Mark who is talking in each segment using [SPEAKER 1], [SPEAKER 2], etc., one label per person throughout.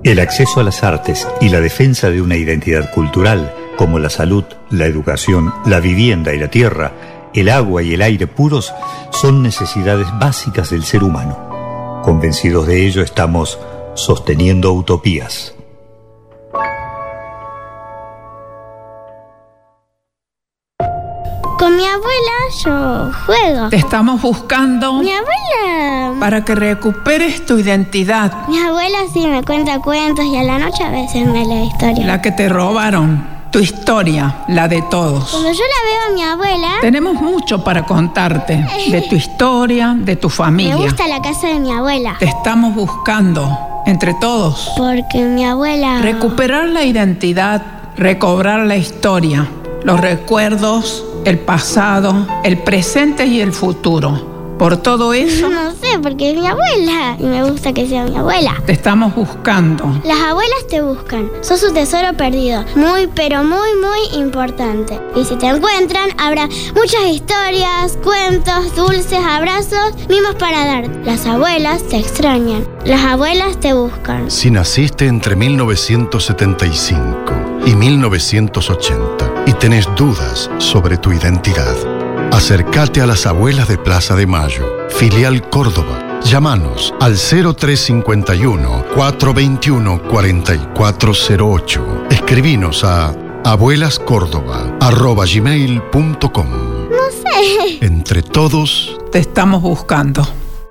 [SPEAKER 1] El acceso a las artes y la defensa de una identidad cultural, como la salud, la educación, la vivienda y la tierra, el agua y el aire puros, son necesidades básicas del ser humano. Convencidos de ello, estamos sosteniendo utopías.
[SPEAKER 2] Con mi abuela yo juego.
[SPEAKER 3] Te estamos buscando.
[SPEAKER 2] Mi abuela...
[SPEAKER 3] para que recuperes tu identidad.
[SPEAKER 2] Mi abuela sí me cuenta cuentos y a la noche a veces me lee historias.
[SPEAKER 3] La que te robaron. Tu historia, la de todos.
[SPEAKER 2] Cuando yo la veo a mi abuela...
[SPEAKER 3] Tenemos mucho para contarte. De tu historia, de tu familia.
[SPEAKER 2] Me gusta la casa de mi abuela.
[SPEAKER 3] Te estamos buscando, entre todos.
[SPEAKER 2] Porque mi abuela...
[SPEAKER 3] Recuperar la identidad, recobrar la historia, los recuerdos, el pasado, el presente y el futuro. Por todo eso...
[SPEAKER 2] No sé, porque es mi abuela y me gusta que sea mi abuela.
[SPEAKER 3] Te estamos buscando.
[SPEAKER 2] Las abuelas te buscan. Sos un tesoro perdido. Muy, pero muy, muy importante. Y si te encuentran, habrá muchas historias, cuentos, dulces, abrazos, mimos para dar. Las abuelas te extrañan. Las abuelas te buscan.
[SPEAKER 4] Si naciste entre 1975 y 1980 y tenés dudas sobre tu identidad, acércate a las abuelas de Plaza de Mayo, filial Córdoba. Llámanos al 0351-421-4408. Escribinos a abuelascórdoba@gmail.com.
[SPEAKER 2] No sé.
[SPEAKER 3] Entre todos te estamos buscando.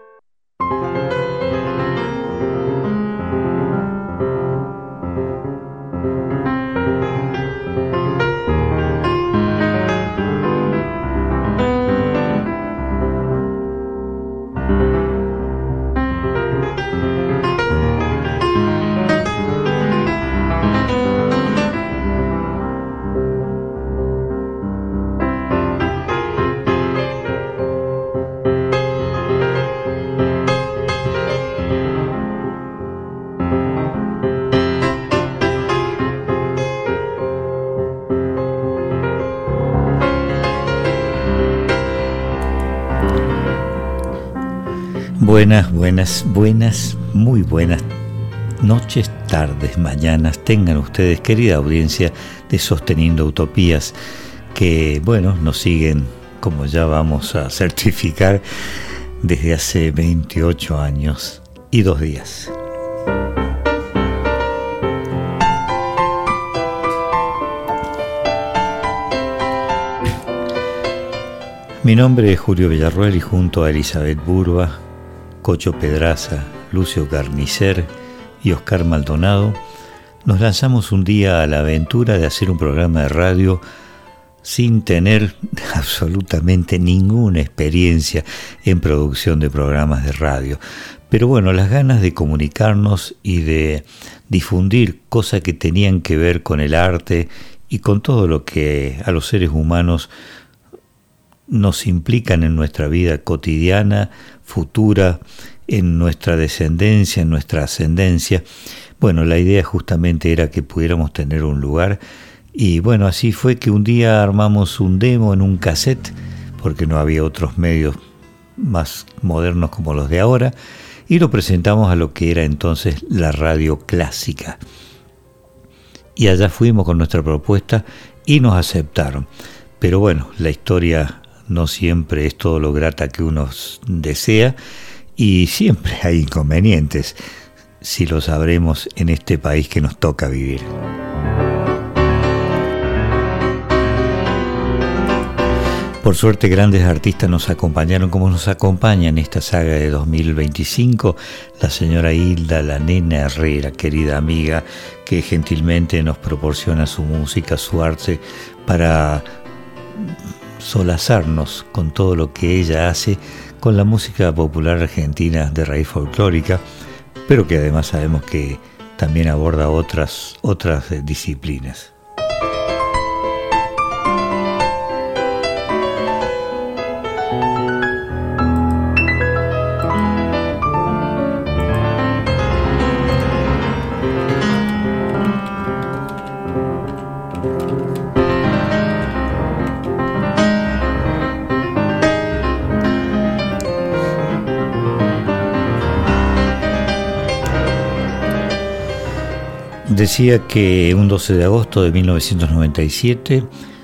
[SPEAKER 1] Buenas, muy buenas noches, tardes, mañanas tengan ustedes, querida audiencia de Sosteniendo Utopías, que, bueno, nos siguen, como ya vamos a certificar, desde hace 28 años y 2 días. Mi nombre es Julio Villarroel y junto a Elizabeth Burba, Cocho Pedraza, Lucio Carnicer y Oscar Maldonado, nos lanzamos un día a la aventura de hacer un programa de radio sin tener absolutamente ninguna experiencia en producción de programas de radio. Pero bueno, las ganas de comunicarnos y de difundir cosas que tenían que ver con el arte y con todo lo que a los seres humanos nos implican en nuestra vida cotidiana, futura, en nuestra descendencia, en nuestra ascendencia. Bueno, la idea justamente era que pudiéramos tener un lugar y bueno, así fue que un día armamos un demo en un cassette, porque no había otros medios más modernos como los de ahora, y lo presentamos a lo que era entonces la radio clásica. Y allá fuimos con nuestra propuesta y nos aceptaron. Pero bueno, la historia no siempre es todo lo grata que uno desea y siempre hay inconvenientes, si lo sabremos en este país que nos toca vivir. Por suerte, grandes artistas nos acompañaron como nos acompaña en esta saga de 2025, la señora Hilda La Nena Herrera, querida amiga, que gentilmente nos proporciona su música, su arte, para solazarnos con todo lo que ella hace con la música popular argentina de raíz folclórica, pero que además sabemos que también aborda otras disciplinas. decía que un 12 de agosto de 1997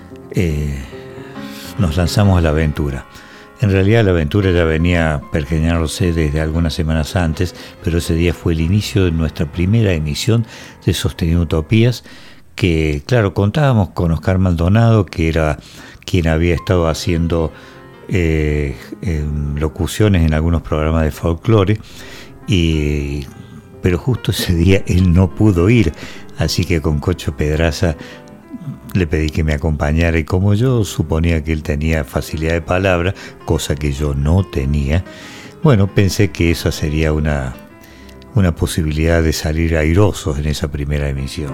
[SPEAKER 1] nos lanzamos a la aventura. En realidad la aventura ya venía pergeñándose desde algunas semanas antes, pero ese día fue el inicio de nuestra primera emisión de Sosteniendo Utopías, que claro, contábamos con Oscar Maldonado, que era quien había estado haciendo locuciones en algunos programas de folclore, pero justo ese día él no pudo ir, así que con Cocho Pedraza le pedí que me acompañara, y como yo suponía que él tenía facilidad de palabra, cosa que yo no tenía, bueno, pensé que esa sería una posibilidad de salir airosos en esa primera emisión.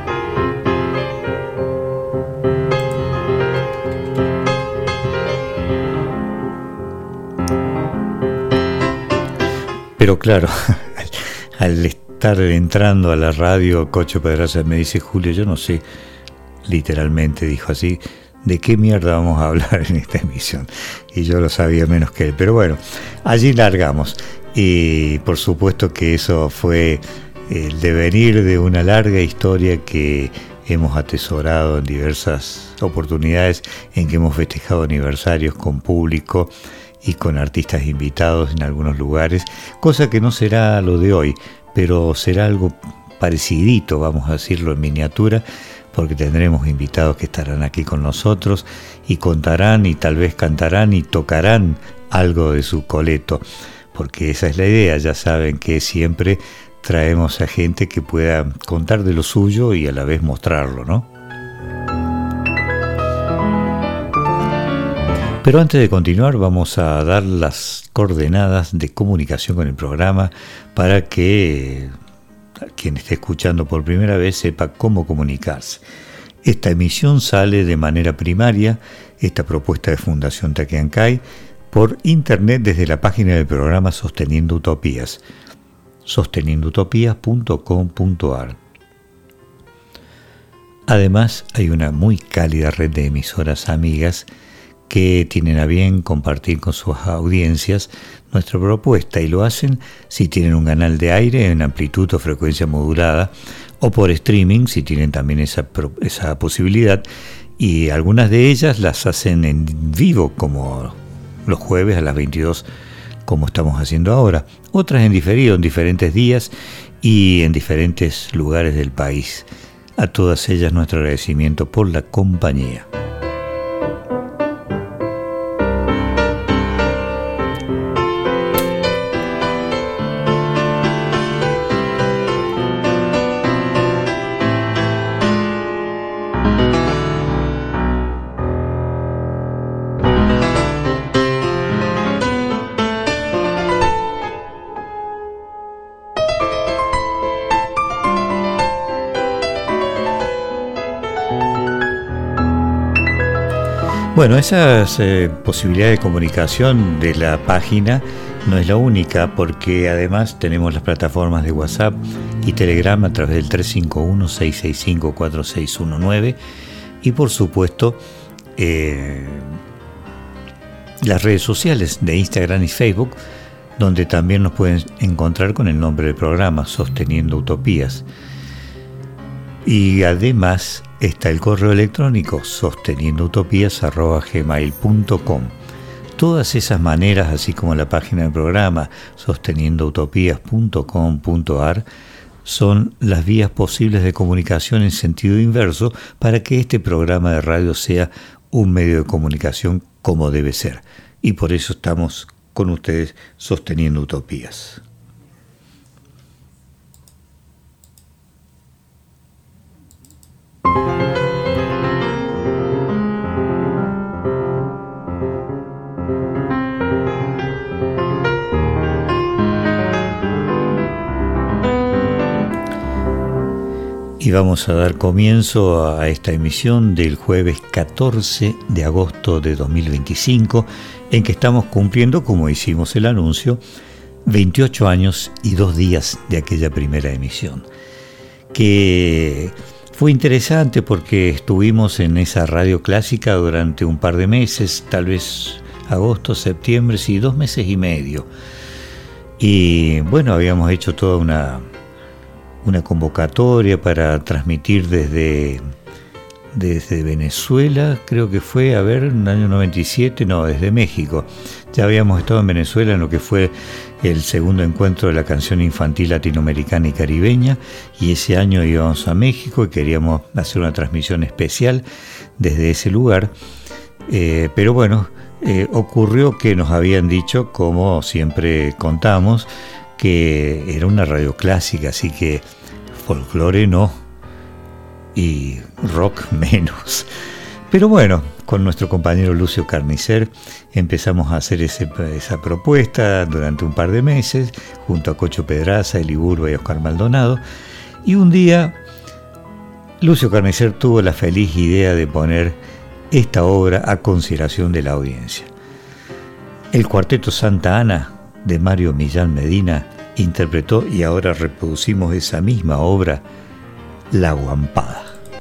[SPEAKER 1] Pero claro, al estar entrando a la radio, Cocho Pedraza me dice: Julio, yo no sé, literalmente dijo así, ¿de qué mierda vamos a hablar en esta emisión? Y yo lo sabía menos que él, pero bueno, allí largamos. Y por supuesto que eso fue el devenir de una larga historia que hemos atesorado en diversas oportunidades en que hemos festejado aniversarios con público y con artistas invitados en algunos lugares, cosa que no será lo de hoy, pero será algo parecidito, vamos a decirlo en miniatura, porque tendremos invitados que estarán aquí con nosotros y contarán y tal vez cantarán y tocarán algo de su coleto, porque esa es la idea. Ya saben que siempre traemos a gente que pueda contar de lo suyo y a la vez mostrarlo, ¿no? Pero antes de continuar vamos a dar las coordenadas de comunicación con el programa para que quien esté escuchando por primera vez sepa cómo comunicarse. Esta emisión sale de manera primaria, esta propuesta de Fundación Taquiancay, por internet desde la página del programa Sosteniendo Utopías, sosteniendoutopías.com.ar. Además, hay una muy cálida red de emisoras amigas que tienen a bien compartir con sus audiencias nuestra propuesta, y lo hacen si tienen un canal de aire en amplitud o frecuencia modulada, o por streaming si tienen también esa posibilidad, y algunas de ellas las hacen en vivo, como los jueves a las 22, como estamos haciendo ahora, otras en diferido en diferentes días y en diferentes lugares del país. A todas ellas nuestro agradecimiento por la compañía. Bueno, esa posibilidad de comunicación de la página no es la única, porque además tenemos las plataformas de WhatsApp y Telegram a través del 351-665-4619 y por supuesto las redes sociales de Instagram y Facebook, donde también nos pueden encontrar con el nombre del programa, Sosteniendo Utopías. Y además está el correo electrónico sosteniendoutopías@gmail.com. Todas esas maneras, así como la página del programa sosteniendoutopías.com.ar, son las vías posibles de comunicación en sentido inverso para que este programa de radio sea un medio de comunicación como debe ser. Y por eso estamos con ustedes sosteniendo utopías. Y vamos a dar comienzo a esta emisión del jueves 14 de agosto de 2025, en que estamos cumpliendo, como hicimos el anuncio, 28 años y 2 días de aquella primera emisión, que fue interesante porque estuvimos en esa radio clásica durante un par de meses, tal vez agosto, septiembre, sí, 2 meses y medio. Y bueno, habíamos hecho toda una una convocatoria para transmitir desde Venezuela, creo que fue, en el año 97, no, desde México. Ya habíamos estado en Venezuela en lo que fue el segundo encuentro de la canción infantil latinoamericana y caribeña, y ese año íbamos a México y queríamos hacer una transmisión especial desde ese lugar, pero bueno, ocurrió que nos habían dicho, como siempre contamos, que era una radio clásica, así que folclore no, y rock menos. Pero bueno, con nuestro compañero Lucio Carnicer empezamos a hacer esa propuesta durante un par de meses, junto a Cocho Pedraza, Eli Burba y Oscar Maldonado, y un día Lucio Carnicer tuvo la feliz idea de poner esta obra a consideración de la audiencia. El Cuarteto Santa Ana de Mario Millán Medina interpretó, y ahora reproducimos esa misma obra, La Guampada.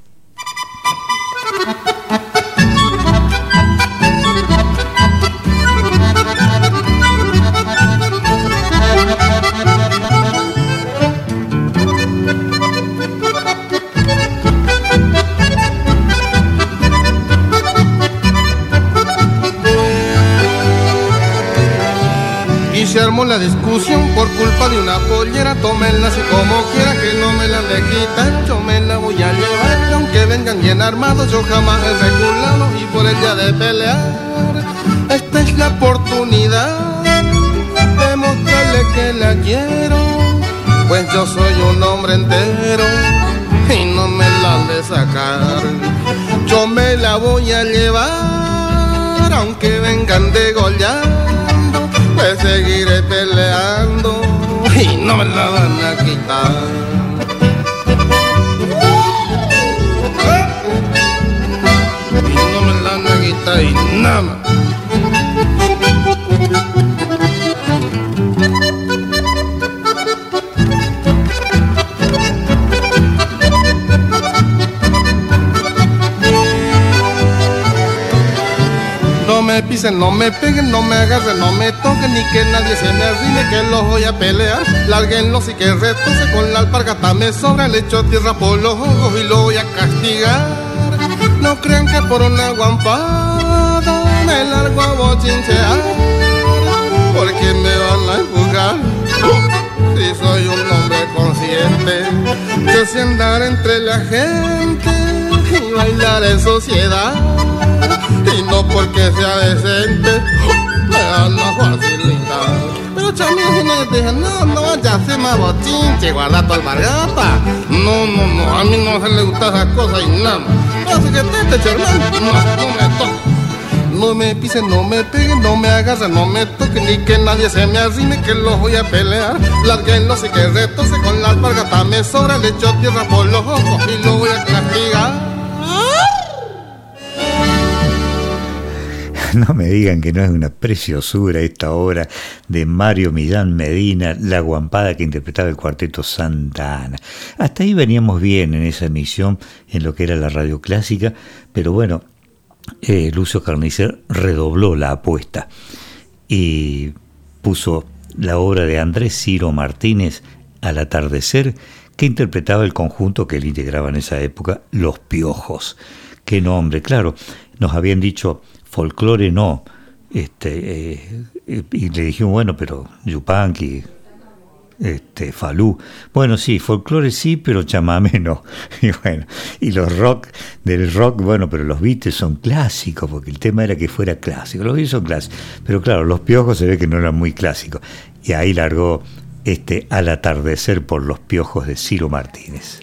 [SPEAKER 5] Se armó la discusión por culpa de una pollera. Tómenla así como quiera, que no me la le quitan. Yo me la voy a llevar, aunque vengan bien armados. Yo jamás he reculado y por ella de pelear. Esta es la oportunidad de mostrarle que la quiero, pues yo soy un hombre entero y no me la han de sacar. Yo me la voy a llevar, aunque vengan degollando, pues seguiré peleando y no me la van a quitar. Y no me la van a quitar y nada más. No me pisen, no me peguen, no me agarren, no me toquen, ni que nadie se me arrime, que los voy a pelear. Lárguenlos y que retose, con la alpargata me sobra, le echo tierra por los ojos y lo voy a castigar. No crean que por una guampada me largo a bochinchear, porque me van a empujar. Si soy un hombre consciente, yo sé andar entre la gente y bailar en sociedad. Y no porque sea decente me van a facilitar. Pero chamín, si no, yo te dije, no vaya a hacer más bochinche, guarda tu alpargata. No, a mí no se le gusta esas cosas y nada. Así que te charlán, no me toques. No me pisen, no me peguen, no me agarren, no me toquen, ni que nadie se me arrime, que los voy a pelear. Lárguenlos y que retose, con la alpargata me sobra, le echo tierra por los ojos y lo voy a castigar.
[SPEAKER 1] No me digan que no es una preciosura esta obra de Mario Millán Medina, La Guampada, que interpretaba el Cuarteto Santa Ana. Hasta ahí veníamos bien en esa emisión, en lo que era la radio clásica, pero bueno, Lucio Carnicer redobló la apuesta y puso la obra de Andrés Ciro Martínez, Al atardecer, que interpretaba el conjunto que él integraba en esa época, Los Piojos. Qué nombre, claro, nos habían dicho folclore no, y le dijimos, bueno, pero Yupanqui, Falú, bueno, sí, folclore sí, pero chamamé no. Y bueno, y los rock, del rock, bueno, pero los Beatles son clásicos, porque el tema era que fuera clásico, los Beatles son clásicos, pero claro, los Piojos se ve que no eran muy clásicos, y ahí largó Al atardecer por Los Piojos de Ciro Martínez.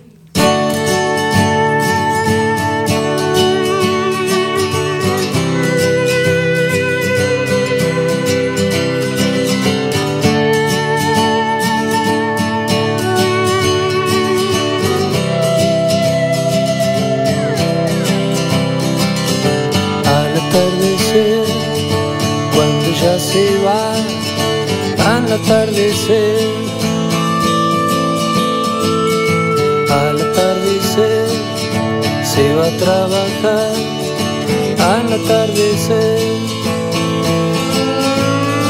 [SPEAKER 6] Cuando ya se va al atardecer, al atardecer se va a trabajar, al atardecer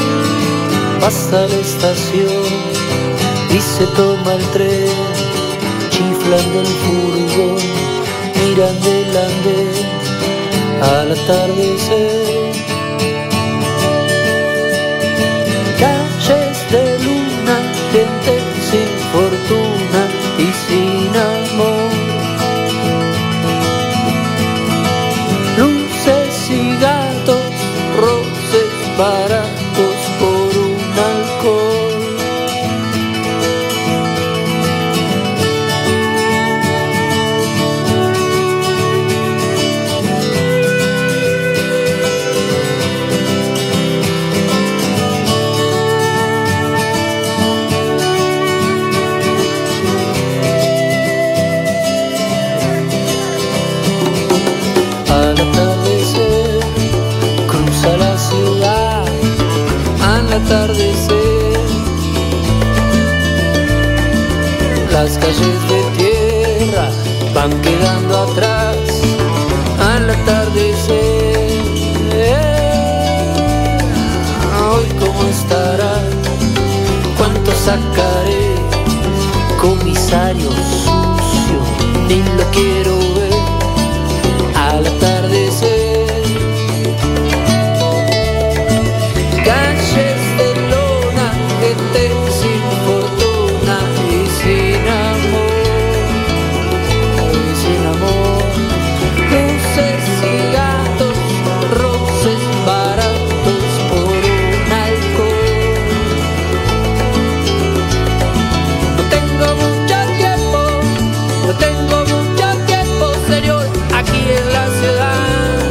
[SPEAKER 6] pasa la estación y se toma el tren, chiflan del furgón, miran del andén al atardecer. Calles de luna, gente sin fortuna y sin amor. Luces y gatos, roces baratos por un alcohol. Atardecer, las calles de tierra van quedando atrás al atardecer. Hoy cómo estará, cuánto sacaré, comisario sucio, ni lo quiero ver al atardecer. Sin fortuna y sin amor, luces y gatos, roces baratos por un alcohol. No tengo mucho tiempo, señor, aquí en la ciudad.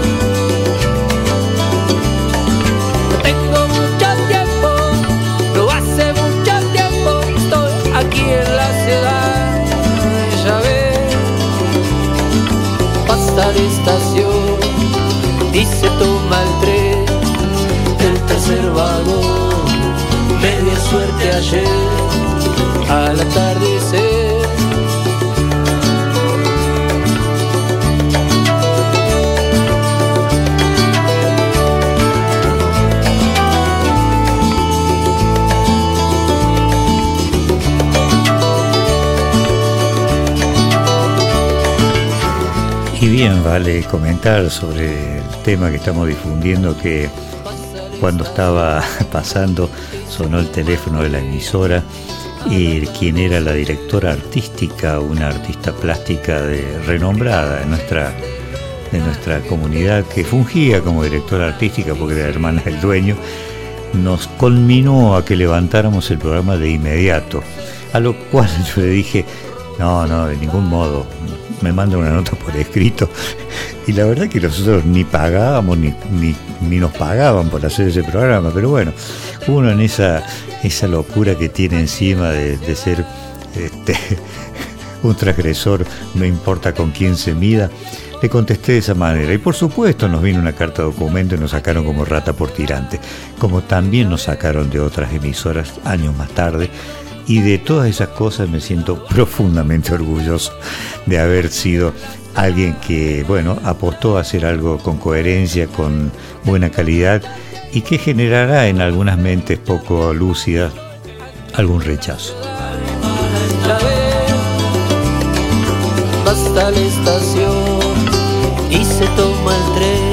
[SPEAKER 6] No tengo mucho tiempo, no hace mucho tiempo estoy aquí en la ciudad. Ya ve, pasa la estación y se toma el tren, el tercer vagón, media suerte ayer al atardecer.
[SPEAKER 1] Y bien, vale comentar sobre el tema que estamos difundiendo, que cuando estaba pasando sonó el teléfono de la emisora y quien era la directora artística, una artista plástica renombrada de nuestra comunidad, que fungía como directora artística porque era hermana del dueño, nos conminó a que levantáramos el programa de inmediato, a lo cual yo le dije, no, de ningún modo, me manda una nota por escrito. Y la verdad que nosotros ni pagábamos ni nos pagaban por hacer ese programa, pero bueno, uno en esa locura que tiene encima de ser un transgresor, no importa con quién se mida, le contesté de esa manera. Y por supuesto nos vino una carta de documento y nos sacaron como rata por tirante, como también nos sacaron de otras emisoras años más tarde. Y de todas esas cosas me siento profundamente orgulloso de haber sido alguien que, bueno, apostó a hacer algo con coherencia, con buena calidad y que generará en algunas mentes poco lúcidas algún rechazo.
[SPEAKER 6] Basta la estación y se toma el tren.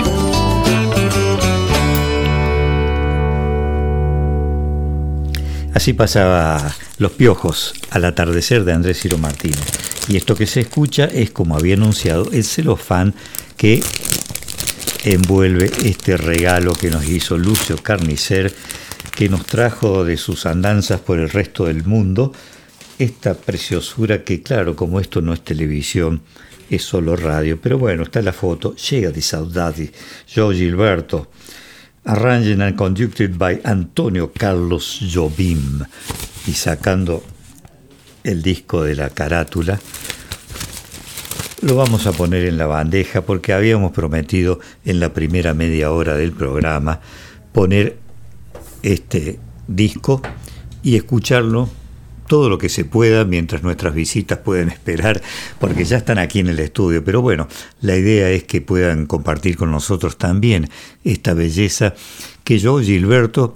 [SPEAKER 1] Así pasaba Los Piojos al atardecer de Andrés Ciro Martínez. Y esto que se escucha es, como había anunciado, el celofán que envuelve este regalo que nos hizo Lucio Carnicer, que nos trajo de sus andanzas por el resto del mundo esta preciosura que, claro, como esto no es televisión, es solo radio, pero bueno, está la foto, Chega di Saudade, João Gilberto, arranged and conducted by Antonio Carlos Jobim, y sacando el disco de la carátula, lo vamos a poner en la bandeja porque habíamos prometido en la primera media hora del programa poner este disco y escucharlo todo lo que se pueda mientras nuestras visitas pueden esperar, porque ya están aquí en el estudio. Pero bueno, la idea es que puedan compartir con nosotros también esta belleza que João Gilberto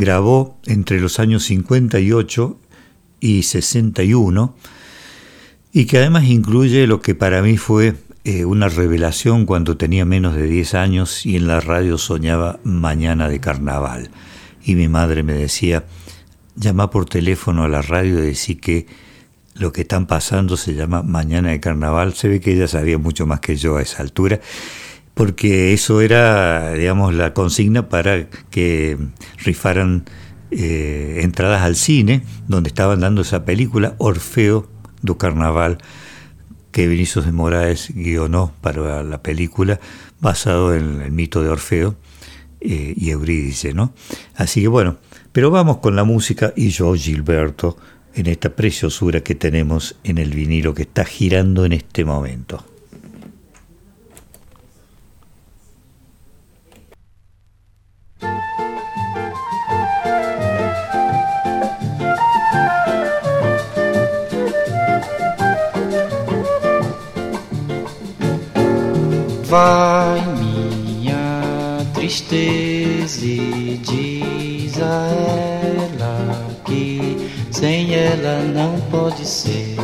[SPEAKER 1] grabó entre los años 58 y 61, y que además incluye lo que para mí fue una revelación cuando tenía menos de 10 años y en la radio soñaba Mañana de Carnaval. Y mi madre me decía, llama por teléfono a la radio y decí que lo que están pasando se llama Mañana de Carnaval. Se ve que ella sabía mucho más que yo a esa altura, porque eso era, digamos, la consigna para que rifaran entradas al cine, donde estaban dando esa película Orfeo do Carnaval, que Vinícius de Moraes guionó para la película, basado en el mito de Orfeo y Eurídice, ¿no? Así que bueno, pero vamos con la música y yo, Gilberto, en esta preciosura que tenemos en el vinilo que está girando en este momento.
[SPEAKER 7] Vai minha tristeza e diz a ela que sem ela não pode ser.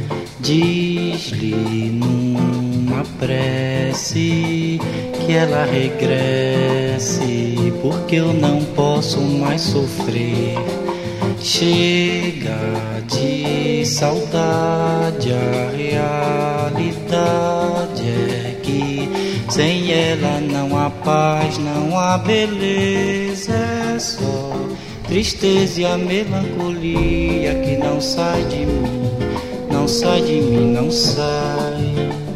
[SPEAKER 7] Diz-lhe numa prece que ela regresse, porque eu não posso mais sofrer. Chega de saudade, a realidade é que sem ela não há paz, não há beleza, é só tristeza e a melancolia que não sai de mim, não sai de mim, não sai.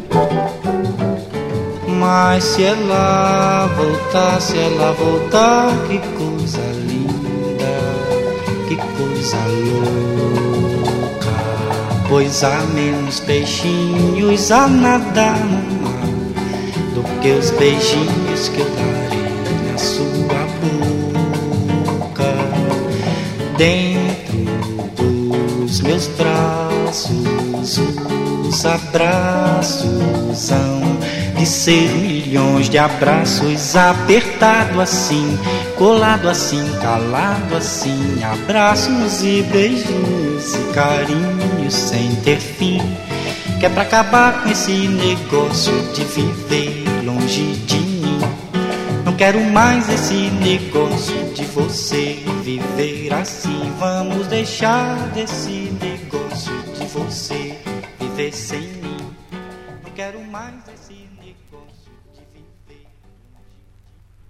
[SPEAKER 7] Mas se ela voltar, que coisa linda, que coisa louca, pois há menos peixinhos a nadar no mar do que os beijinhos que eu darei na sua boca. Dentro dos meus braços, os abraços hão de ser milhões de abraços, apertado assim, colado assim, calado assim, abraços e beijos e carinhos sem ter fim, que é pra acabar com esse negócio de viver longe de mim. Não quero mais esse negócio de você viver assim. Vamos deixar desse negócio de você viver sem mim. Não quero mais esse negócio de viver longe de mim.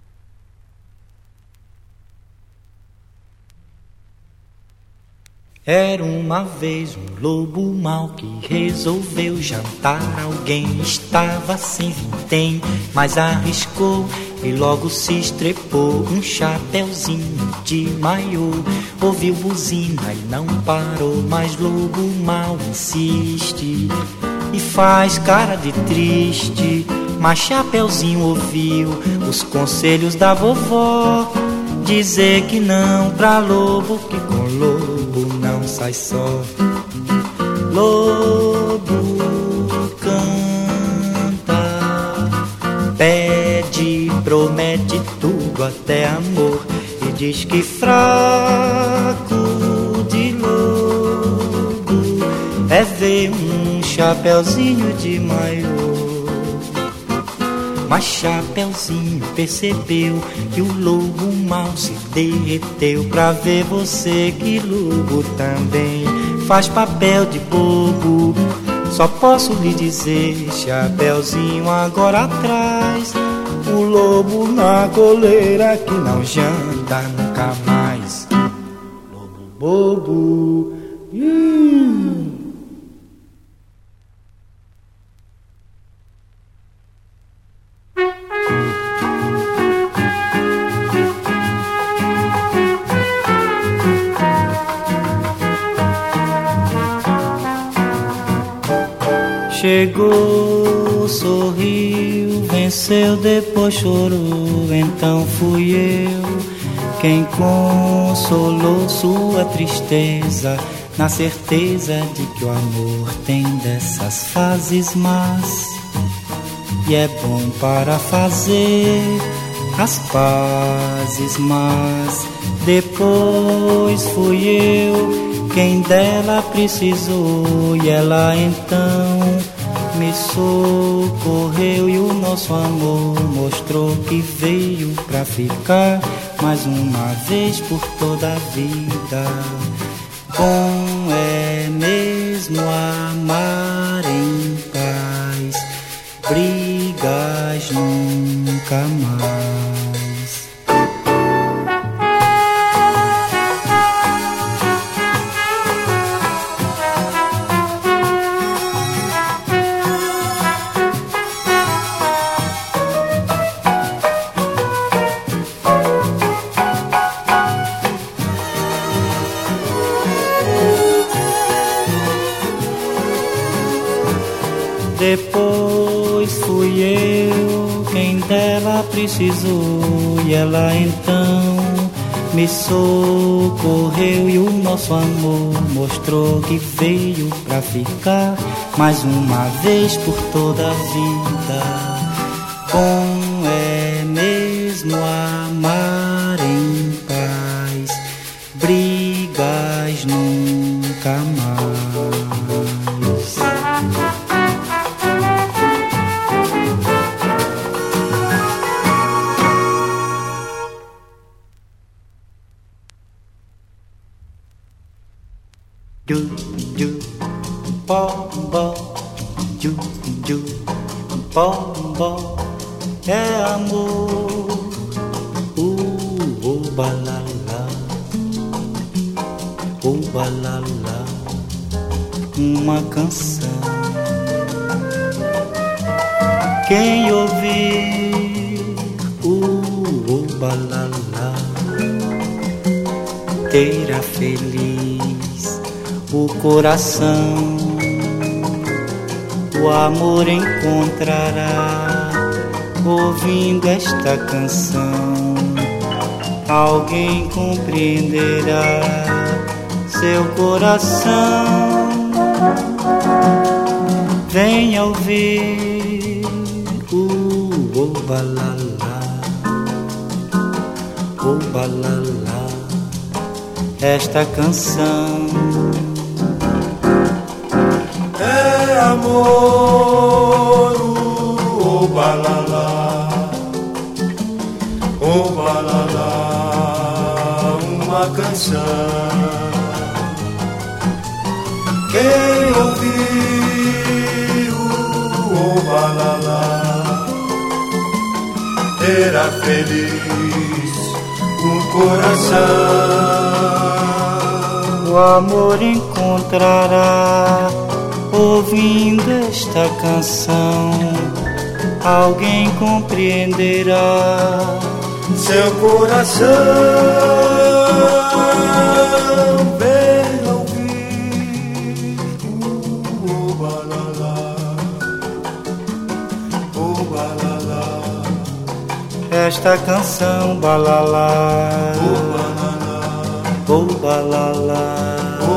[SPEAKER 7] Era uma vez um lobo mau que resolveu jantar alguém. Estava sem vintém, mas arriscou e logo se estrepou. Um chapeuzinho de maiô, ouviu buzina e não parou. Mas lobo mau insiste e faz cara de triste. Mas Chapeuzinho ouviu os conselhos da vovó, dizer que não pra lobo, que com lobo não sai só. Lobo canta, pede, promete tudo até amor, e diz que fraco de lobo é ver um chapeuzinho de maiô. Mas Chapeuzinho percebeu que o lobo mau se derreteu pra ver você, que lobo também faz papel de bobo. Só posso lhe dizer, Chapeuzinho, agora atrás, o lobo na coleira que não janta nunca mais. Lobo bobo, Chegou, sorriu, venceu, depois chorou. Então fui eu quem consolou sua tristeza, na certeza de que o amor tem dessas fases más, e é bom para fazer as pazes. Mas depois fui eu quem dela precisou e ela então me socorreu e o nosso amor mostrou que veio pra ficar mais uma vez por toda a vida. Bom é mesmo amar em paz, brigas nunca mais. Depois fui eu quem dela precisou e ela então me socorreu e o nosso amor mostrou que veio pra ficar mais uma vez por toda a vida. Bom é mesmo amar em paz, brigas nunca mais. Ju, ju, bom, bom, ju, ju, bom, bom, é amor, balala, balala, uma canção. Quem ouvir, balala, terá feliz o coração, o amor encontrará ouvindo esta canção. Alguém compreenderá seu coração. Venha ouvir o balala, esta canção.
[SPEAKER 8] É amor, o balala, uma canção. Quem ouvir o balala terá feliz um coração.
[SPEAKER 7] O amor encontrará ouvindo esta canção. Alguém compreenderá
[SPEAKER 8] seu coração. Vem ouvir o balala,
[SPEAKER 7] esta canção, balala, o balala.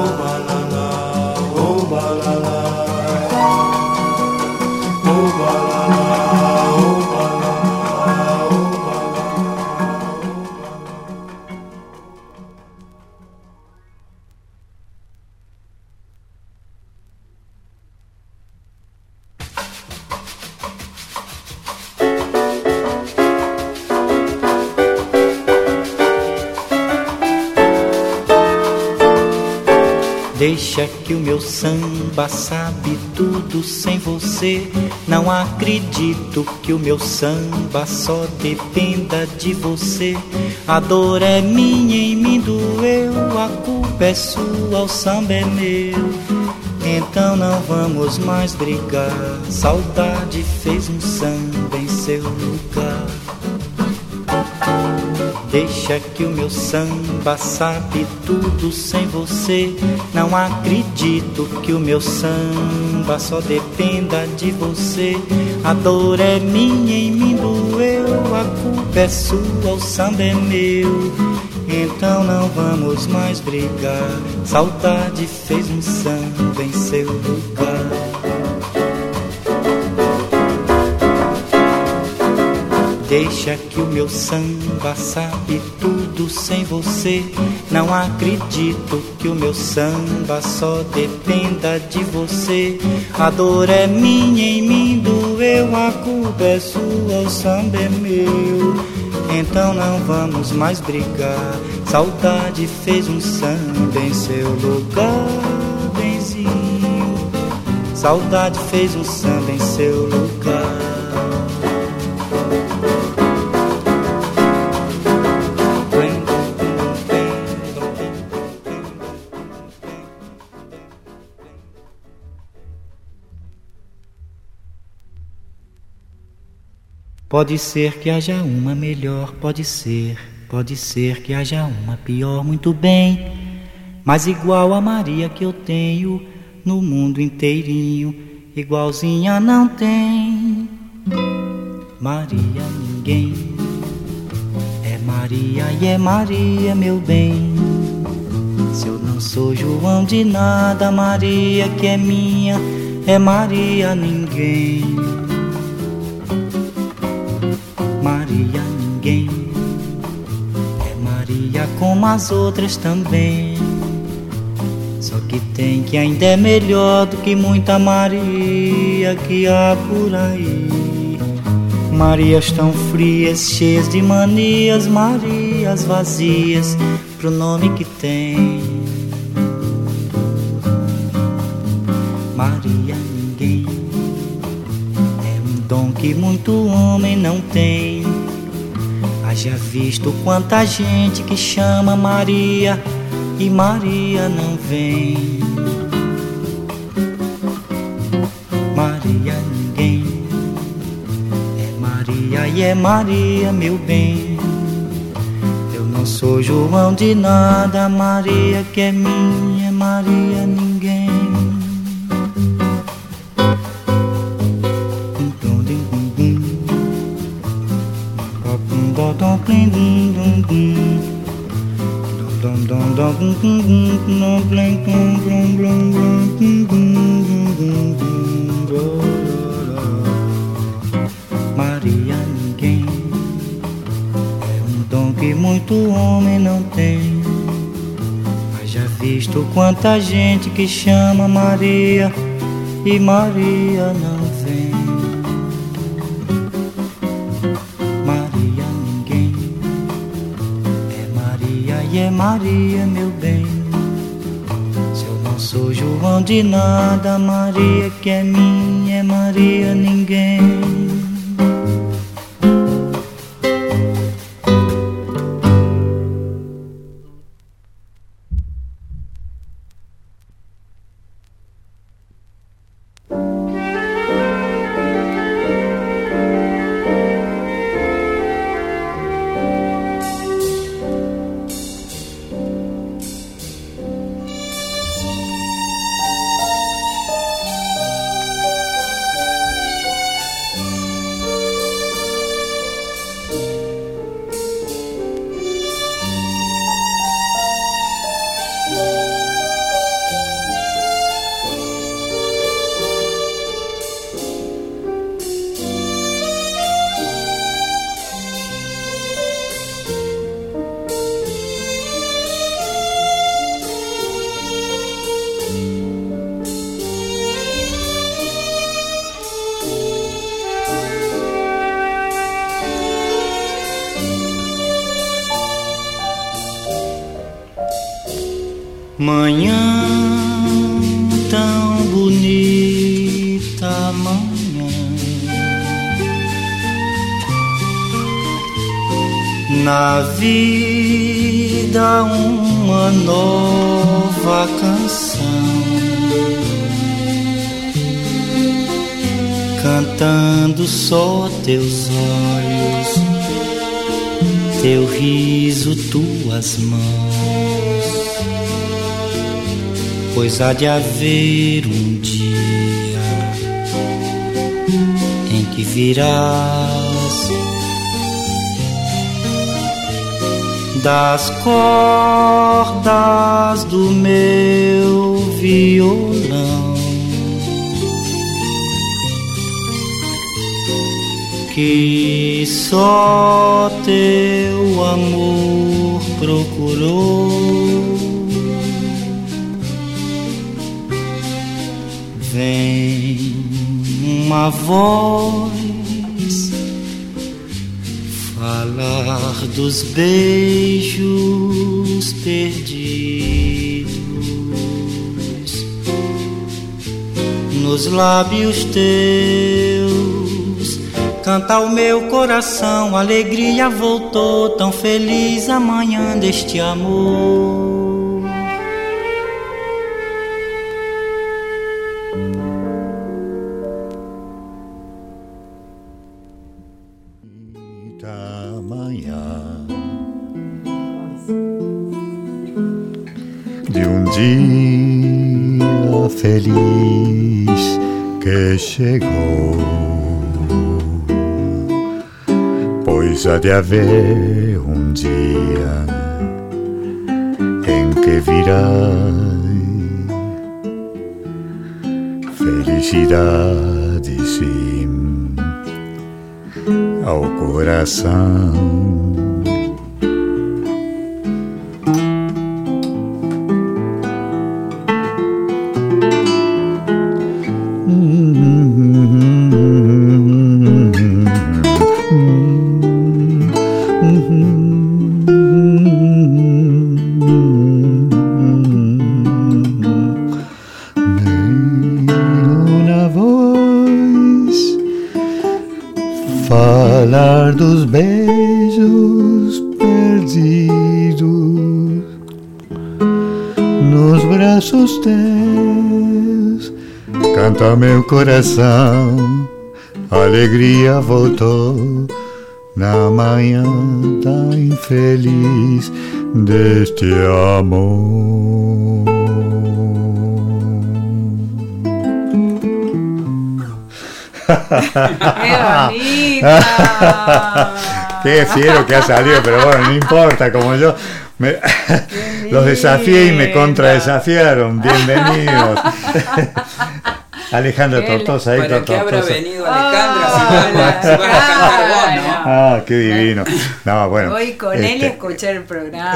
[SPEAKER 7] Deixa que o meu samba sabe tudo sem você. Não acredito que o meu samba só dependa de você. A dor é minha e me doeu, a culpa é sua, o samba é meu. Então não vamos mais brigar, saudade fez um samba em seu lugar. Deixa que o meu samba sabe tudo sem você. Não acredito que o meu samba só dependa de você. A dor é minha e me doeu, a culpa é sua, o samba é meu. Então não vamos mais brigar, saudade fez um samba em seu lugar. Deixa que o meu samba sabe tudo sem você. Não acredito que o meu samba só dependa de você. A dor é minha, em mim doeu, a culpa é sua, o samba é meu. Então não vamos mais brigar. Saudade fez um samba em seu lugar, benzinho. Saudade fez um samba em seu lugar. Pode ser que haja uma melhor, pode ser que haja uma pior, muito bem. Mas igual a Maria que eu tenho no mundo inteirinho, igualzinha não tem. Maria ninguém, é Maria e é Maria meu bem. Se eu não sou João de nada, Maria que é minha, é Maria ninguém. Maria ninguém, é Maria como as outras também. Só que tem que ainda é melhor do que muita Maria que há por aí. Marias tão frias, cheias de manias, Marias vazias pro nome que tem. Maria ninguém, dom que muito homem não tem. Haja visto quanta gente que chama Maria e Maria não vem. Maria ninguém, é Maria e é Maria meu bem. Eu não sou João de nada, Maria que é minha, é Maria ninguém. Maria ninguém, é um dom que muito homem não tem. Mas já visto quanta gente que chama Maria e Maria não vem. Maria ninguém, é Maria e é Maria meu bem. Se eu não sou João de nada, Maria que é minha, é Maria ninguém. Manhã tão bonita, manhã, na vida uma nova canção, cantando só teus olhos, teu riso, tuas mãos. Pois há de haver um dia em que virás das cordas do meu violão, que só teu amor procurou. Vem uma voz falar dos beijos perdidos nos lábios teus. Canta o meu coração, alegria voltou, tão feliz a manhã deste amor.
[SPEAKER 1] De um dia feliz que chegou, pois há de haver um dia em que virá felicidade sim ao coração. Falar dos beijos perdidos nos braços teus. Canta meu coração, alegria voltou na manhã tão infeliz deste amor.
[SPEAKER 9] ¡Qué bonita!
[SPEAKER 1] Qué fiero que ha salido, pero bueno, no importa, como yo los desafié y me contradesafiaron. Bienvenidos. Alejandra Tortosa, ahí
[SPEAKER 10] ¿Para qué habrá
[SPEAKER 1] Tortosa.
[SPEAKER 10] venido Alejandra si vas a cantar vos, no?
[SPEAKER 1] Ah, qué divino. No, bueno.
[SPEAKER 9] Voy con él y escuché el programa.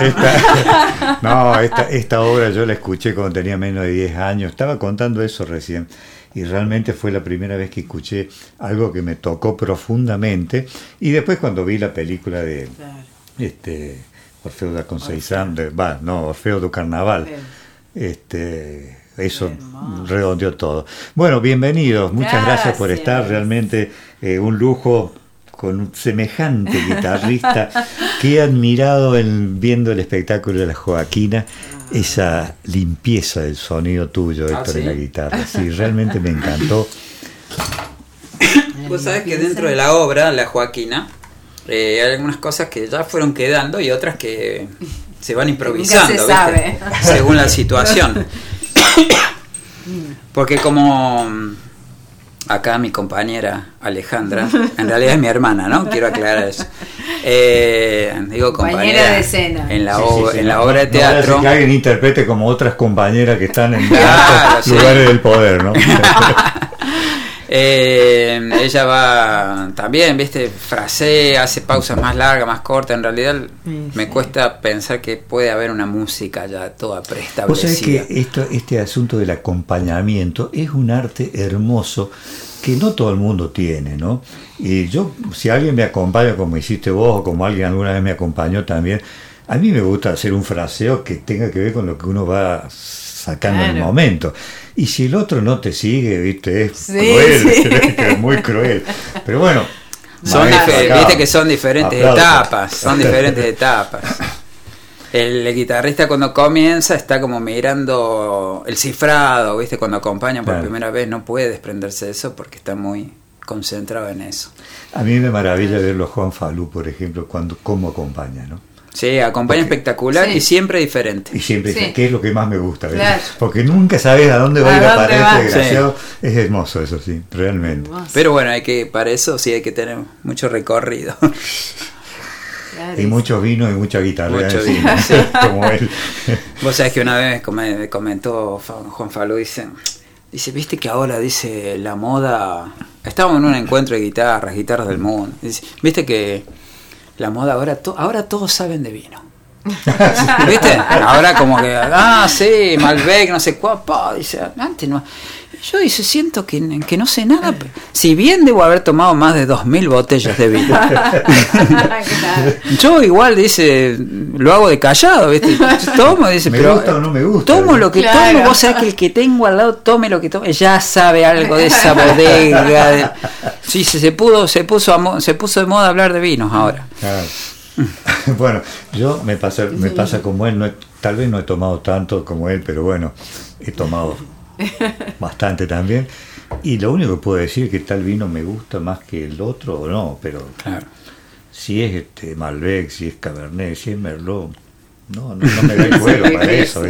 [SPEAKER 1] Esta obra yo la escuché cuando tenía menos de 10 años. Estaba contando eso recién. Y realmente fue la primera vez que escuché algo que me tocó profundamente. Y después cuando vi la película de Orfeo da Conceição, Orfeo do Carnaval, eso redondeó todo. Bueno, bienvenidos, muchas gracias por estar, realmente un lujo con un semejante guitarrista que he admirado viendo el espectáculo de la Joaquina. Esa limpieza del sonido tuyo, Héctor, en la guitarra. Sí, realmente me encantó.
[SPEAKER 10] Vos sabés que dentro de la obra, La Joaquina, hay algunas cosas que ya fueron quedando y otras que se van improvisando,
[SPEAKER 9] Nunca se sabe.
[SPEAKER 10] Según la situación. Porque como acá mi compañera Alejandra, en realidad es mi hermana, ¿no? Quiero aclarar eso. Digo compañera
[SPEAKER 9] de escena.
[SPEAKER 10] En la obra de teatro.
[SPEAKER 1] No que alguien interprete como otras compañeras que están en
[SPEAKER 10] Claro,
[SPEAKER 1] lugares del poder, ¿no?
[SPEAKER 10] Ella va también, viste, frasea, hace pausas más largas, más cortas. En realidad me cuesta pensar que puede haber una música ya toda preestablecida.
[SPEAKER 1] Vos sabés que este asunto del acompañamiento es un arte hermoso que no todo el mundo tiene, ¿no? Y yo, si alguien me acompaña como hiciste vos o como alguien alguna vez me acompañó también, a mí me gusta hacer un fraseo que tenga que ver con lo que uno va sacando en el momento. Y si el otro no te sigue, viste, es cruel, es muy cruel. Pero bueno,
[SPEAKER 10] viste que son diferentes etapas, El guitarrista cuando comienza está como mirando el cifrado, viste, cuando acompaña por primera vez no puede desprenderse de eso porque está muy concentrado en eso.
[SPEAKER 1] A mí me maravilla verlo a Juan Falú, por ejemplo, cómo acompaña, ¿no?
[SPEAKER 10] Sí, acompaña espectacular y siempre diferente.
[SPEAKER 1] Y siempre, que es lo que más me gusta, ¿verdad? Claro. Porque nunca sabes a dónde va a ir a parar este desgraciado. Sí. Es hermoso eso, sí, realmente.
[SPEAKER 10] Hermoso. Pero bueno, para eso sí hay que tener mucho recorrido.
[SPEAKER 1] Claro, y mucho vino y mucha guitarra.
[SPEAKER 10] Mucho vino, como él. Vos sabés que una vez me comentó Juan Falú, dice, Dice, viste que ahora, dice, la moda... Estábamos en un encuentro de guitarras del mundo. Dice, viste que la moda ahora todos saben de vino. ¿Viste? Ahora como que, sí, Malbec, no sé cuál, dice, antes no... Yo dice, siento que no sé nada, si bien debo haber tomado más de 2.000 botellas de vino. Yo igual, dice, lo hago de callado, ¿viste? Tomo, dice,
[SPEAKER 1] me
[SPEAKER 10] pero
[SPEAKER 1] gusta o no me gusta.
[SPEAKER 10] Tomo lo que tomo, vos sabés que el que tengo al lado tome lo que tome, ya sabe algo de esa bodega. Sí, se puso de moda hablar de vinos ahora.
[SPEAKER 1] Claro. Bueno, me pasa como él, tal vez no he tomado tanto como él, pero bueno, he tomado bastante también, y lo único que puedo decir es que tal vino me gusta más que el otro o no, pero
[SPEAKER 10] claro,
[SPEAKER 1] si es Malbec, si es Cabernet, si es Merlot, no me da el vuelo para eso.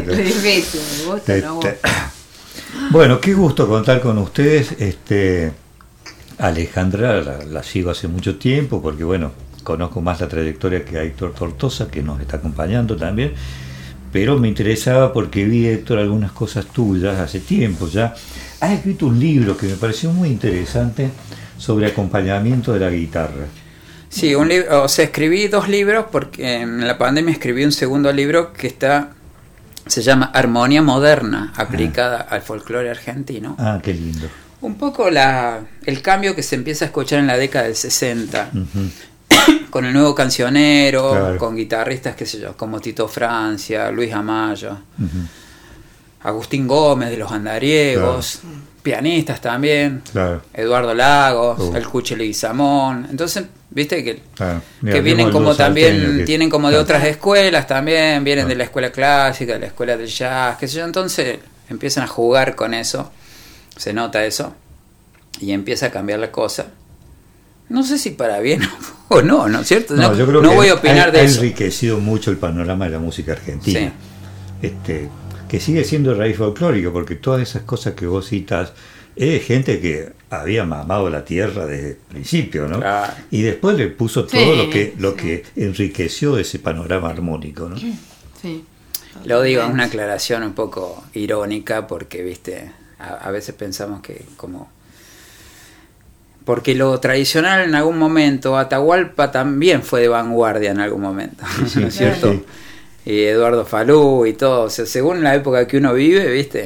[SPEAKER 1] Bueno, qué gusto contar con ustedes. Alejandra la sigo hace mucho tiempo porque bueno, conozco más la trayectoria que a Héctor Tortosa, que nos está acompañando también. Pero me interesaba porque vi, Héctor, algunas cosas tuyas hace tiempo ya. Has escrito un libro que me pareció muy interesante sobre acompañamiento de la guitarra.
[SPEAKER 10] Sí, escribí 2 libros porque en la pandemia escribí un segundo libro que se llama Armonía Moderna, aplicada al folclore argentino.
[SPEAKER 1] Ah, qué lindo.
[SPEAKER 10] Un poco el cambio que se empieza a escuchar en la década del 60. Uh-huh. Con el nuevo cancionero, claro, con guitarristas, qué sé yo, como Tito Francia, Luis Amaya, uh-huh, Agustín Gómez de los Andariegos, claro, pianistas también, claro, Eduardo Lagos, el Cuchi Leguizamón. Entonces, viste que, claro, que vienen como también, tienen como de otras escuelas también, vienen de la escuela clásica, de la escuela del jazz, qué sé yo. Entonces empiezan a jugar con eso, se nota eso, y empieza a cambiar la cosa. No sé si para bien o no, ¿no es cierto?
[SPEAKER 1] Yo creo que
[SPEAKER 10] voy a opinar de eso.
[SPEAKER 1] Ha enriquecido mucho el panorama de la música argentina. Sí. Que sigue siendo raíz folclórica, porque todas esas cosas que vos citas, es gente que había mamado la tierra desde el principio, ¿no? Claro. Y después le puso todo lo que enriqueció ese panorama armónico, ¿no?
[SPEAKER 9] Sí.
[SPEAKER 10] Lo digo, es una aclaración un poco irónica, porque, viste, a veces pensamos que como... Porque lo tradicional en algún momento, Atahualpa también fue de vanguardia en algún momento, sí, ¿no es cierto? Sí. Y Eduardo Falú y todo, o sea, según la época que uno vive, ¿viste?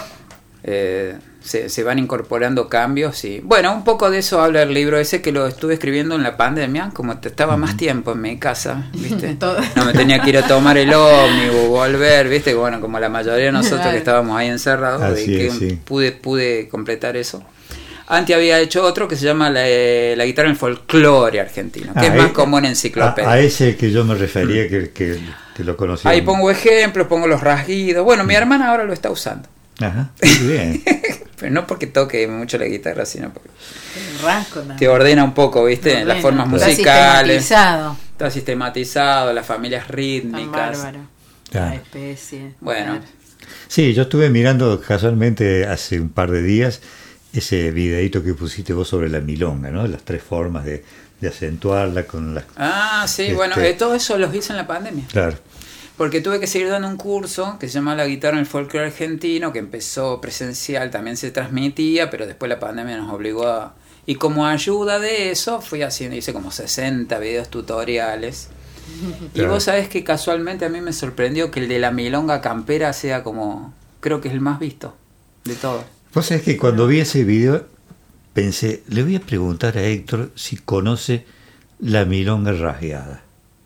[SPEAKER 10] Se van incorporando cambios y... Bueno, un poco de eso habla el libro ese, que lo estuve escribiendo en la pandemia, como estaba más tiempo en mi casa, ¿viste? No me tenía que ir a tomar el ómnibus, volver, ¿viste? Bueno, como la mayoría de nosotros que estábamos ahí encerrados, y que pude completar eso. Antes había hecho otro que se llama la guitarra en el folclore argentino, que es más común en enciclopedia.
[SPEAKER 1] A ese que yo me refería, que lo conocía.
[SPEAKER 10] Ahí pongo ejemplos, pongo los rasguidos. Bueno, mi hermana ahora lo está usando.
[SPEAKER 1] Ajá, muy bien.
[SPEAKER 10] Pero no porque toque mucho la guitarra, sino porque te ordena un poco, ¿viste? Las formas musicales. Está sistematizado, las familias rítmicas.
[SPEAKER 9] Bárbaro. La especie.
[SPEAKER 10] Bueno.
[SPEAKER 1] Sí, yo estuve mirando casualmente hace un par de días ese videíto que pusiste vos sobre la milonga, ¿no? Las 3 formas de acentuarla con las...
[SPEAKER 10] Ah, sí, bueno, todo eso los hice en la pandemia.
[SPEAKER 1] Claro.
[SPEAKER 10] Porque tuve que seguir dando un curso que se llama La guitarra en el folclore argentino, que empezó presencial, también se transmitía, pero después la pandemia nos obligó a... Y como ayuda de eso, hice como 60 videos tutoriales. Claro. Y vos sabés que casualmente a mí me sorprendió que el de la milonga campera sea como... Creo que es el más visto de todos.
[SPEAKER 1] Vos sabés que cuando vi ese video pensé, le voy a preguntar a Héctor si conoce la milonga rasgueada.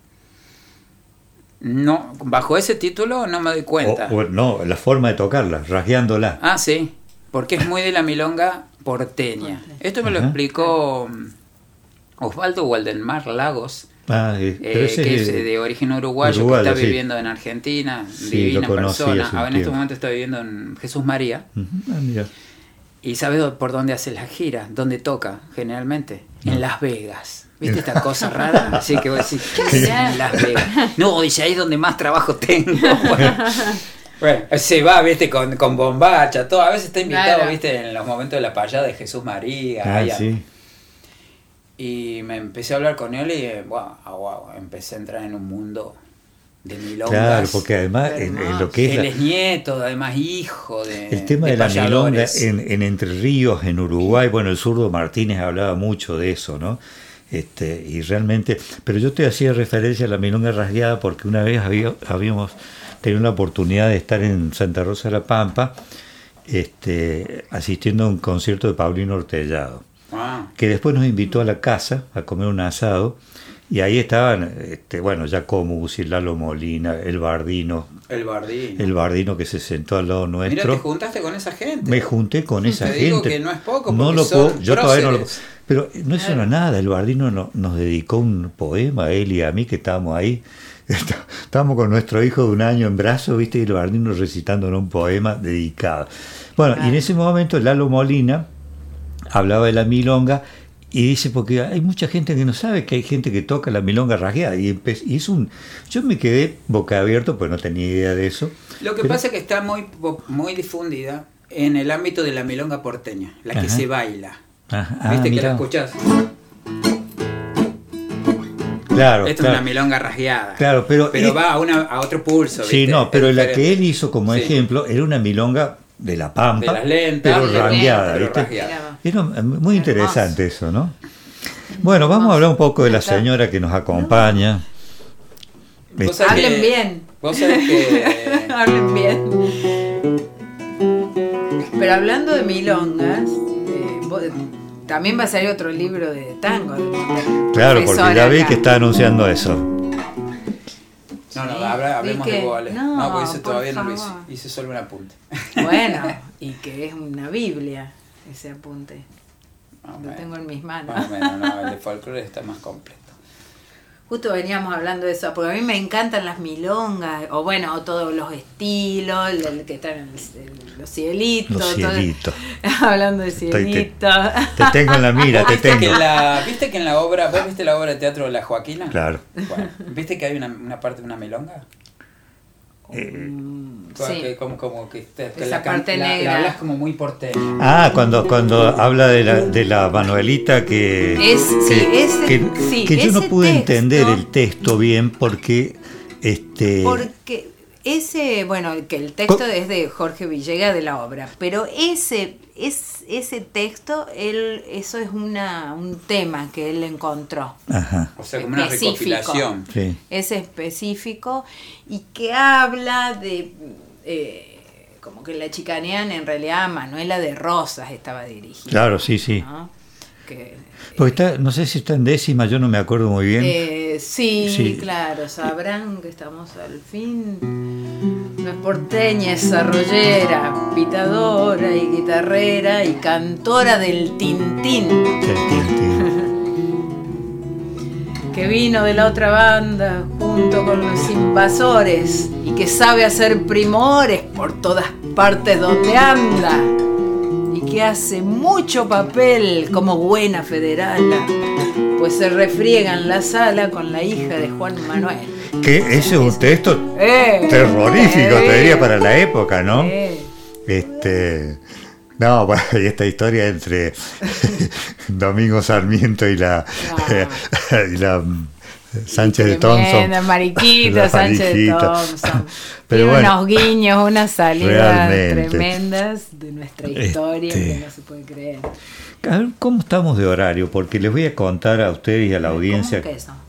[SPEAKER 10] No, bajo ese título no me doy cuenta.
[SPEAKER 1] No, la forma de tocarla, rasgueándola.
[SPEAKER 10] Ah, sí, porque es muy de la milonga porteña. Esto me lo explicó Osvaldo Waldemar Lagos, que es de origen uruguayo, que está viviendo en Argentina, divina persona. En este momento está viviendo en Jesús María.
[SPEAKER 1] Mira.
[SPEAKER 10] Y sabe por dónde hace la gira, dónde toca generalmente, en Las Vegas. ¿Viste esta cosa rara? Así que vos decís, ¿qué haces en Las Vegas? No, dice, ahí es donde más trabajo tengo. Bueno, se va, viste, con bombacha, todo. A veces está invitado, claro, viste, en los momentos de la payada de Jesús María.
[SPEAKER 1] Sí.
[SPEAKER 10] Y me empecé a hablar con él y wow, empecé a entrar en un mundo milongas.
[SPEAKER 1] Claro, porque además en lo que es
[SPEAKER 10] él es nieto, además hijo de
[SPEAKER 1] el tema de la milonga
[SPEAKER 10] payadores.
[SPEAKER 1] en Entre Ríos, en Uruguay, bueno, el zurdo Martínez hablaba mucho de eso, ¿no? Y realmente, pero yo te hacía referencia a la milonga rasgueada porque una vez habíamos tenido la oportunidad de estar en Santa Rosa de la Pampa, asistiendo a un concierto de Paulino Ortellado, que después nos invitó a la casa a comer un asado, y ahí estaban, Jacobo Musi, Lalo Molina, el Bardino que se sentó al lado nuestro.
[SPEAKER 10] Mira, te juntaste con esa gente.
[SPEAKER 1] Me junté con esa gente.
[SPEAKER 10] Te digo que no es poco,
[SPEAKER 1] no lo
[SPEAKER 10] son
[SPEAKER 1] puedo, yo todavía no lo
[SPEAKER 10] próceres.
[SPEAKER 1] Pero no es nada, el Bardino nos dedicó un poema a él y a mí, que estábamos ahí. Estábamos con nuestro hijo de 1 año en brazos, ¿viste? Y el Bardino recitándonos un poema dedicado. Bueno, y en ese momento Lalo Molina hablaba de la milonga y dice, porque hay mucha gente que no sabe que hay gente que toca la milonga rasgueada. Y yo me quedé boca abierto, pues no tenía idea de eso.
[SPEAKER 10] Lo que pasa es que está muy difundida en el ámbito de la milonga porteña, la que se baila. ¿Viste que la escuchás?
[SPEAKER 1] Claro,
[SPEAKER 10] Esta es una milonga rasgueada.
[SPEAKER 1] Claro, pero
[SPEAKER 10] va a otro pulso.
[SPEAKER 1] Sí,
[SPEAKER 10] ¿viste?
[SPEAKER 1] no, pero la que él hizo como ejemplo era una milonga de la Pampa,
[SPEAKER 10] de las lentas,
[SPEAKER 1] pero rasgueada, ¿viste? Era muy interesante eso, ¿no? Bueno, vamos a hablar un poco de la señora que nos acompaña.
[SPEAKER 9] Hablen bien.
[SPEAKER 10] Vos sabés que...
[SPEAKER 9] Hablen bien. Pero hablando de milongas, también va a salir otro libro de tango.
[SPEAKER 1] Claro, porque ya vi que está anunciando eso.
[SPEAKER 10] No, hablemos de goles. No, porque eso todavía no lo hice. Hice solo un apunte.
[SPEAKER 9] Bueno, y que es una Biblia ese apunte. Lo tengo en mis manos.
[SPEAKER 10] Más o menos, no, el de folclore está más completo.
[SPEAKER 9] Justo veníamos hablando de eso, porque a mí me encantan las milongas, o todos los estilos, el que están en los cielitos.
[SPEAKER 1] Los cielitos.
[SPEAKER 9] Hablando de cielitos.
[SPEAKER 1] Te tengo en la mira, te tengo.
[SPEAKER 10] ¿Viste que en la obra, vos viste la obra de teatro de La Joaquina?
[SPEAKER 1] Claro.
[SPEAKER 10] Bueno, ¿viste que hay una parte de una milonga?
[SPEAKER 9] Sí.
[SPEAKER 10] Como que
[SPEAKER 9] esa parte negra.
[SPEAKER 10] La hablas como muy porteña.
[SPEAKER 1] Cuando habla de la Manuelita que yo no pude entender el texto bien porque
[SPEAKER 9] porque que el texto es de Jorge Villegas de la obra, pero ese texto eso es un tema que él encontró.
[SPEAKER 1] Ajá.
[SPEAKER 10] O sea, como una recopilación.
[SPEAKER 1] Sí.
[SPEAKER 9] Es específico y que habla de como que la chicanean, en realidad a Manuela de Rosas estaba dirigida.
[SPEAKER 1] Claro, sí.
[SPEAKER 9] ¿No?
[SPEAKER 1] Porque no sé si está en décima, yo no me acuerdo muy bien.
[SPEAKER 9] Sí, claro, sabrán que estamos al fin. No es porteña, es arroyera, pitadora y guitarrera y cantora del tintín. Que vino de la otra banda junto con los invasores y que sabe hacer primores por todas partes donde anda. Que hace mucho papel como buena federala, pues se refriega en la sala con la hija de Juan Manuel.
[SPEAKER 1] Que ese es un texto terrorífico, te diría, para la época, ¿no? No, bueno, y esta historia entre Domingo Sarmiento y la Sánchez de Thompson.
[SPEAKER 9] Mariquita Sánchez de Thompson. Pero unos guiños, unas salidas tremendas de nuestra historia que no se puede creer.
[SPEAKER 1] A ver, ¿cómo estamos de horario? Porque les voy a contar a ustedes y a la audiencia.
[SPEAKER 9] ¿Cómo queso?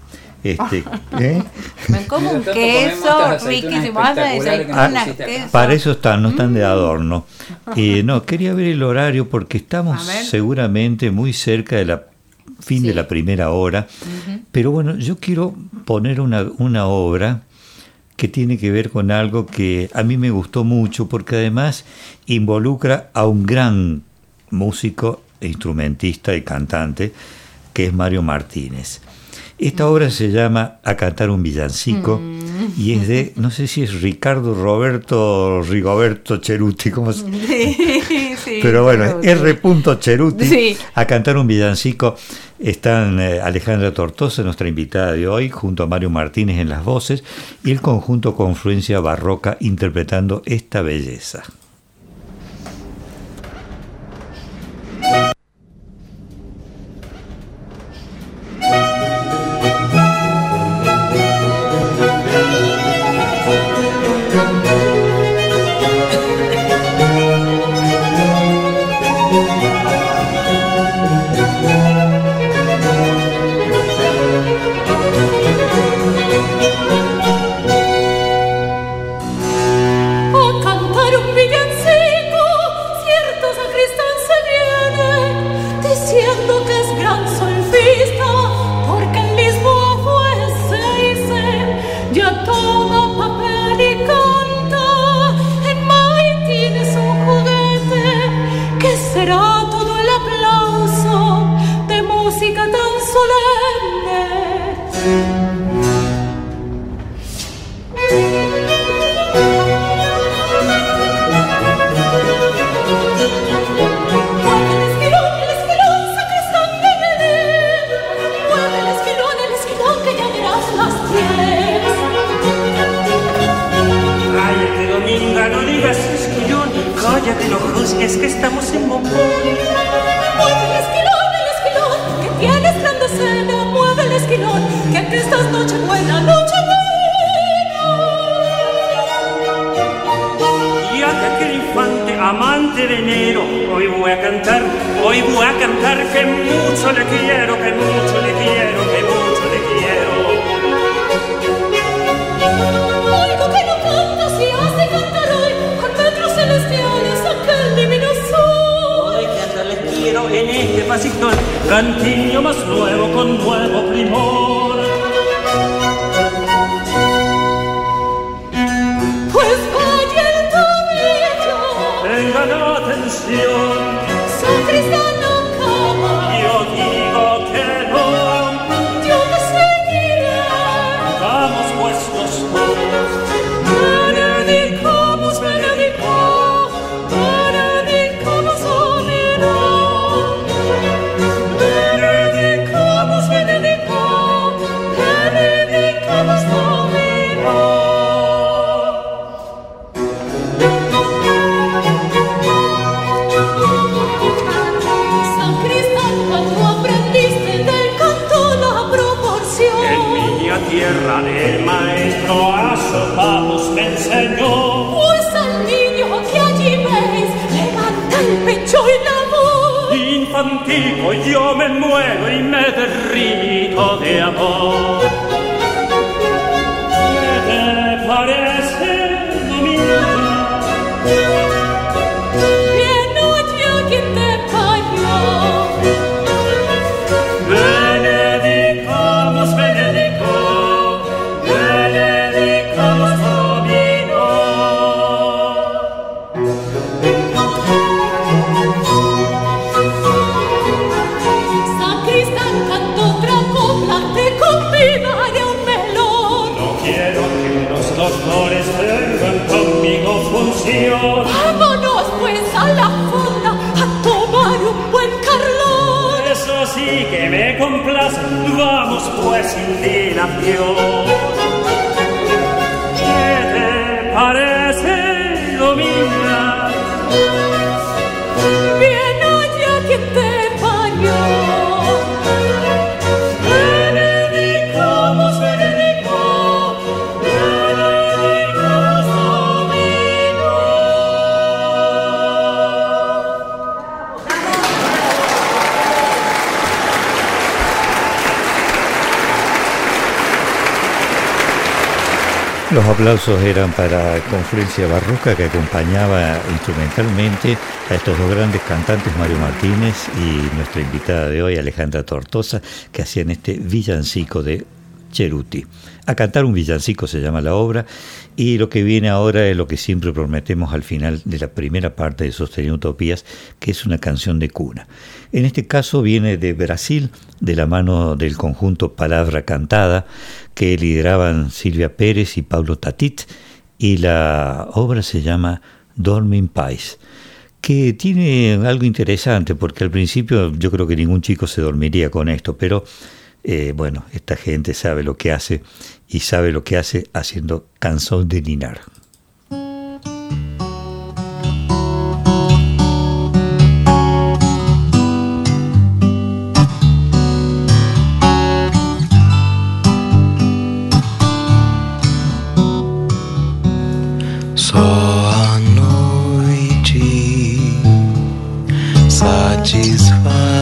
[SPEAKER 1] Me
[SPEAKER 9] como un queso riquísimo.
[SPEAKER 1] Para eso no están de adorno. No, quería ver el horario porque estamos seguramente muy cerca de la fin de la primera hora. Pero bueno, yo quiero poner una obra que tiene que ver con algo que a mí me gustó mucho porque además involucra a un gran músico, instrumentista y cantante que es Mario Martínez. Esta obra se llama A cantar un villancico y es de, no sé si es Rigoberto Ceruti, ¿cómo se llama?
[SPEAKER 9] Sí,
[SPEAKER 1] pero bueno, R. Ceruti,
[SPEAKER 9] sí.
[SPEAKER 1] A cantar un villancico. Están Alejandra Tortosa, nuestra invitada de hoy, junto a Mario Martínez en las voces, y el conjunto Confluencia Barroca interpretando esta belleza.
[SPEAKER 11] Cállate, no juzgues que estamos en bombón.
[SPEAKER 12] Mueve el esquilón, que tienes grande cena. Mueve el esquilón, que aquí estás noche buena, noche buena.
[SPEAKER 11] Y a aquel infante, amante de enero, hoy voy a cantar, que mucho le quiero, que mucho le quiero, que mucho le quiero.
[SPEAKER 12] Algo que no canta se hace cantar hoy, con metros celestiales aquel divino sol.
[SPEAKER 11] Hoy que hasta les quiero en este pasito, cantillo más nuevo con nuevo primor.
[SPEAKER 12] Pues vaya el tobillo,
[SPEAKER 11] tengan atención,
[SPEAKER 12] sacristano cama.
[SPEAKER 11] Yo digo que no,
[SPEAKER 12] yo te seguiré.
[SPEAKER 11] Vamos pues los dos.
[SPEAKER 12] Benedicamos, benedicamos, benedicamos Domino. Benedicamos, benedicamos, benedicamos Domino. Sacristán, cuando aprendiste del canto la proporción.
[SPEAKER 11] En mi tierra el maestro Asopamos me enseñó.
[SPEAKER 12] Pues al niño que allí veis, levanta el pecho y la voz.
[SPEAKER 11] Infantico yo me muero y me derrito de amor. ¿Qué te parece, Dominga?
[SPEAKER 12] Bien oye quien te parió.
[SPEAKER 11] Benedicamos, benedicamos, benedicamos Domino.
[SPEAKER 12] Sacristán, canta otra copla, te convidaré a un melón.
[SPEAKER 11] No quiero que los doctores tengan conmigo función.
[SPEAKER 12] Vámonos pues a la fonda a tomar un buen carlón.
[SPEAKER 11] Eso sí que me complace, vamos pues sin dilación. ¿Qué te parece, Dominga?
[SPEAKER 12] Bien oye quien te parió. Benedicamos, benedicamos, benedicamos Domino.
[SPEAKER 1] Los aplausos eran para Confluencia Barroca, que acompañaba instrumentalmente a estos dos grandes cantantes, Mario Martínez y nuestra invitada de hoy, Alejandra Tortosa, que hacían este villancico de Ceruti. A cantar un villancico se llama la obra, y lo que viene ahora es lo que siempre prometemos al final de la primera parte de Sosteniendo Utopías, que es una canción de cuna. En este caso viene de Brasil, de la mano del conjunto Palavra Cantada, que lideraban Silvia Pérez y Pablo Tatit, y la obra se llama Dorme en Paz, que tiene algo interesante, porque al principio yo creo que ningún chico se dormiría con esto, pero bueno, esta gente sabe lo que hace, y sabe lo que hace haciendo Canción de Ninar.
[SPEAKER 13] Só a noite satisfaz,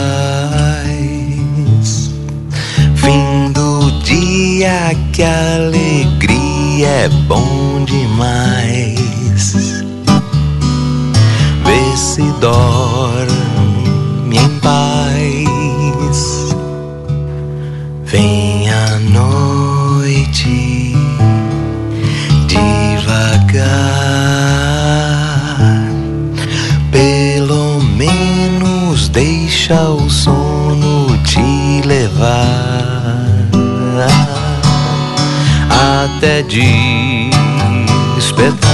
[SPEAKER 13] fim do dia que a alegria é bom demais. Vê se dorme em paz. Vem a noite devagar, pelo menos deixa o sono te levar. até despertar.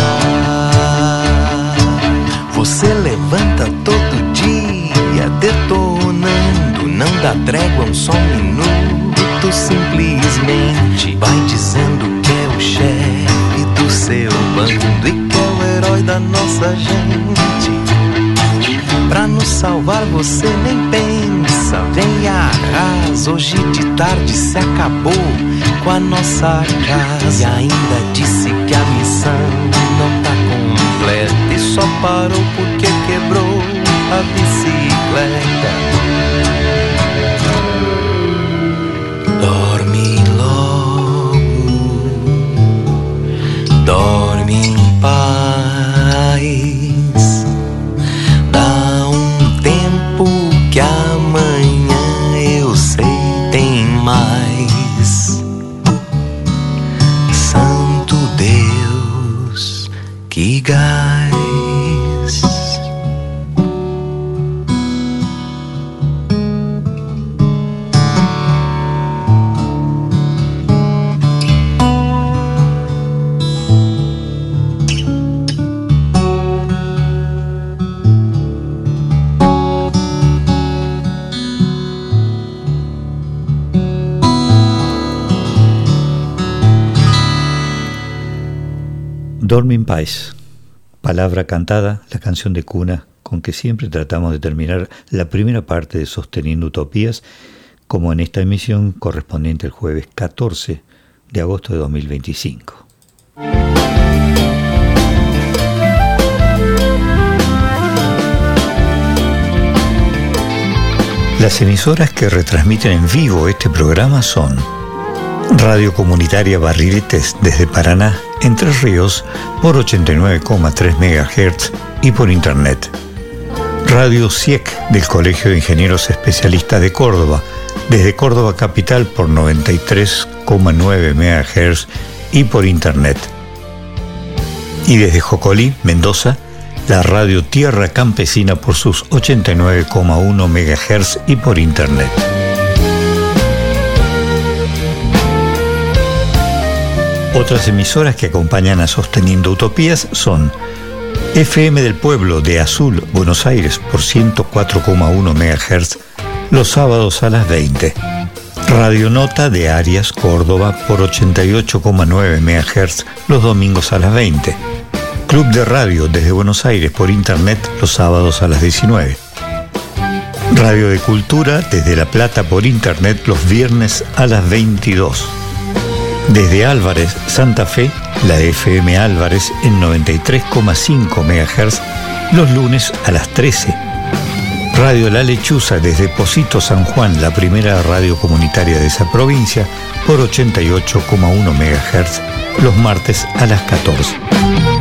[SPEAKER 13] Você levanta todo dia detonando, não dá trégua só um minuto, simplesmente vai dizendo que é o chefe do seu bando e que é o herói da nossa gente. Pra nos salvar você nem pensa, vem arrasa, hoje de tarde se acabou com a nossa casa. E ainda disse que a missão não tá completa e só parou porque quebrou a bicicleta. Dorme logo, dorme em paz, dá um tempo que amanhã eu sei tem mais. Santo Deus, que gás.
[SPEAKER 1] Dorme en paz, palabra cantada, la canción de cuna con que siempre tratamos de terminar la primera parte de Sosteniendo Utopías, como en esta emisión correspondiente al jueves 14 de agosto de 2025. Las emisoras que retransmiten en vivo este programa son Radio Comunitaria Barriletes desde Paraná, Entre Ríos, por 89,3 MHz y por Internet. Radio CIEC del Colegio de Ingenieros Especialistas de Córdoba, desde Córdoba Capital por 93,9 MHz y por Internet. Y desde Jocolí, Mendoza, la Radio Tierra Campesina por sus 89,1 MHz y por Internet. Otras emisoras que acompañan a Sosteniendo Utopías son FM del Pueblo de Azul, Buenos Aires, por 104,1 MHz, los sábados a las 20. Radio Nota de Arias, Córdoba, por 88,9 MHz, los domingos a las 20. Club de Radio desde Buenos Aires por Internet, los sábados a las 19. Radio de Cultura desde La Plata por Internet, los viernes a las 22. Desde Álvarez, Santa Fe, la FM Álvarez en 93,5 MHz, los lunes a las 13. Radio La Lechuza desde Pocito, San Juan, la primera radio comunitaria de esa provincia, por 88,1 MHz, los martes a las 14.